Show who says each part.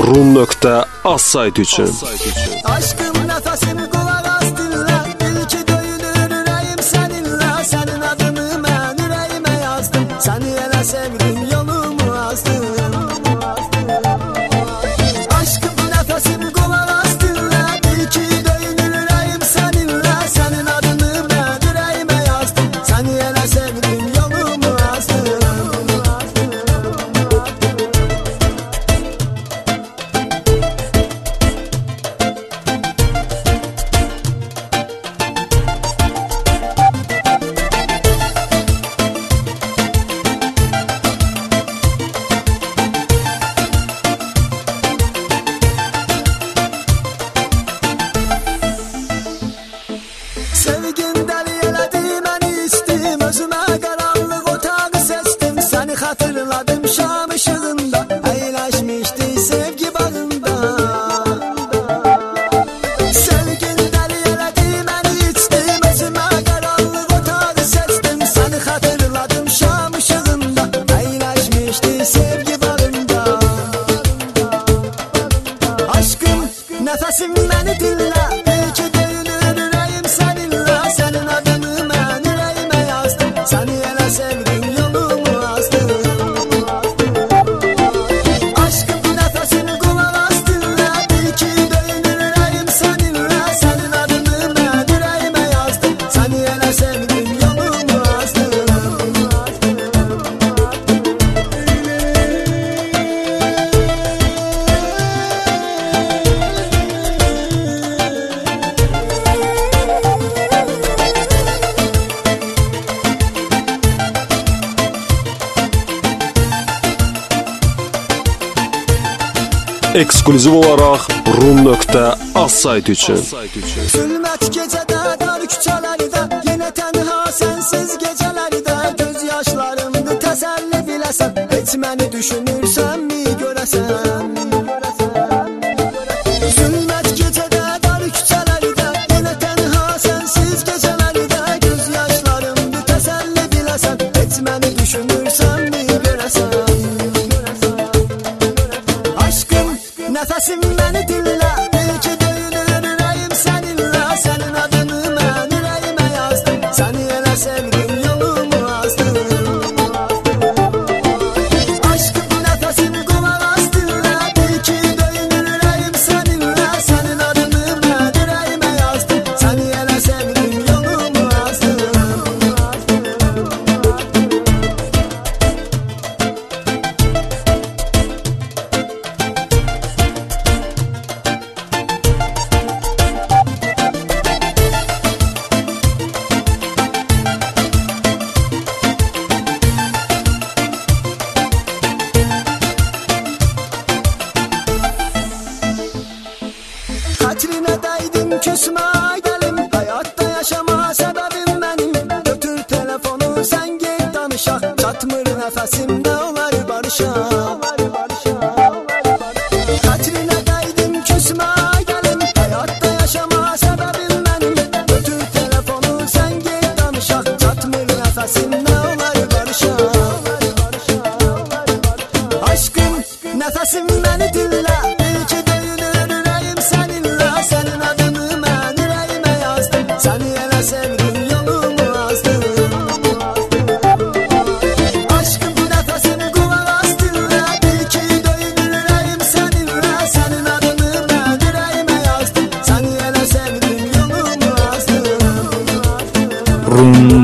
Speaker 1: rum.az saytı üçün.
Speaker 2: Aşkım nefesim kulak az dinle, bil ki döyünür yüreğim seninle. Senin adını ben yüreğime yazdım, seni ele sevdim yolumu azdım. Aşkım nefesim kulak az dinle, bil ki döyünür yüreğim seninle. Senin adını ben yüreğime yazdım, seni ele sevdim yolumu azdım. Sevgin deli elədi məni istim, özümə qaranlıq otağı seçdim. Səni xatırladım şam ışığında, əyləşmişdi sevgi bağında. Sevgin deli elədi məni istim, özümə qaranlıq otağı seçdim. Səni xatırladım şam ışığında, əyləşmişdi sevgi bağında. Aşkım nəfəsim məni dinlə, bil ki döyünür yüreğim seninle. Senin adını ben yüreğime yazdım, seni ele sevdim yolumu azdım. Aşkım nefesini kulak az dinle, bil ki döyünür yüreğim seninle. Senin adını ben yüreğime yazdım, seni ele sevdim yolumu azdım.
Speaker 1: Eksklüziv olaraq rum.az saytı üçün.
Speaker 2: Zülmət gecədə, dar küçələrdə, yenə tənha sənsiz gecələrdə. Göz yaşlarımdı təsəlli biləsən, heç məni düşünürsənmi görəsən? Zülmət gecədə, dar küçələrdə, yenə tənha sənsiz gecələrdə. Göz yaşlarımdı təsəlli biləsən, heç məni düşünürsənmi görəsən? Aşkım nefesim beni dinle, bil ki döyünür yüreğim seninle. Senin adını ben yüreğime yazdım, seni ele sevdim yolumu azdım. Aşkım nefesim kulak az dinle, bil ki döyünür yüreğim seninle. Senin adını ben yüreğime yazdım, seni ele sevdim yolumu azdım. Xətrinə dəydim küsmə gəlim, həyatda yaşama səbəbim mənim. Götür telefonu sən get danışaq, çatmır nəfəsim nə olar barışaq. Xətrinə dəydim küsmə gəlim, həyatda yaşama səbəbim mənim. Götür telefonu sən get danışaq, çatmır nəfəsim nə olar barışaq. Aşkım nəfəsim məni dinlə, bil ki döyünür yüreğim seninle. Senin adını ben yüreğime yazdım, seni ele sevdim yolumu azdım. Aşkım nefesini kulak az dinle, bil ki döyünür yüreğim seninle. Senin adını ben yüreğime yazdım, seni ele sevdim yolumu azdım.
Speaker 1: Rum